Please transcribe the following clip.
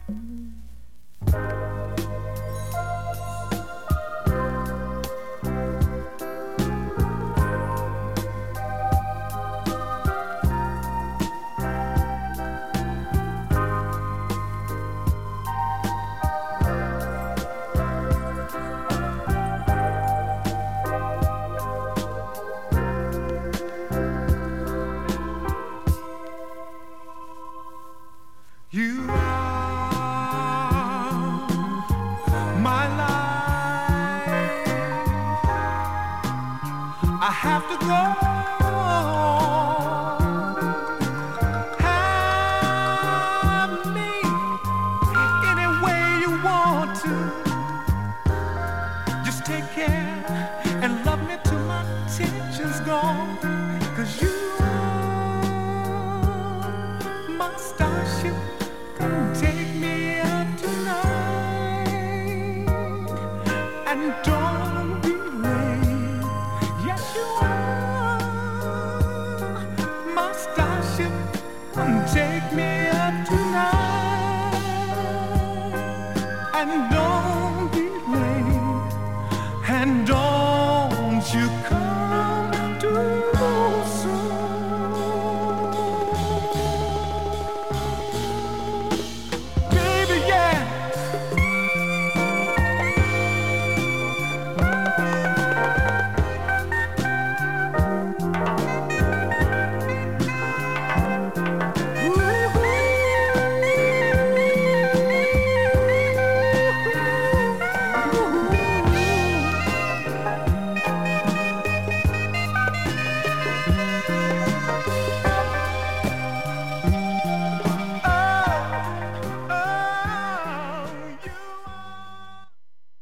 You are my life. I have to go. Have me any way you want to. Just take care and love me till my tension's gone. 'Cause you are my starship. Come take me out tonight and don't be late. Yes, you are my starship. Come take me out tonight and